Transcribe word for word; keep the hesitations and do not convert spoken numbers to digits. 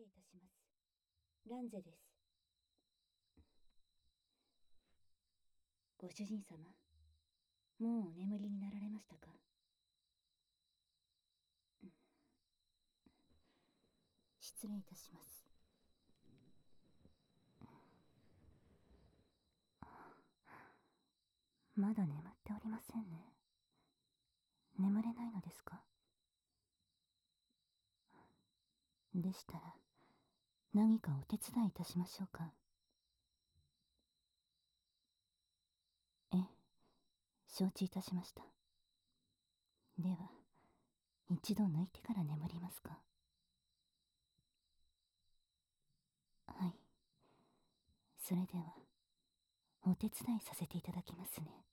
礼いたします。ランゼです。ご主人様、もうお眠りになられましたか？失礼いたします。まだ眠っておりませんね。眠れないのですか？でしたら、何かお手伝いいたしましょうか？ええ、承知いたしました。では、一度抜いてから眠りますか？はい。それでは、お手伝いさせていただきますね。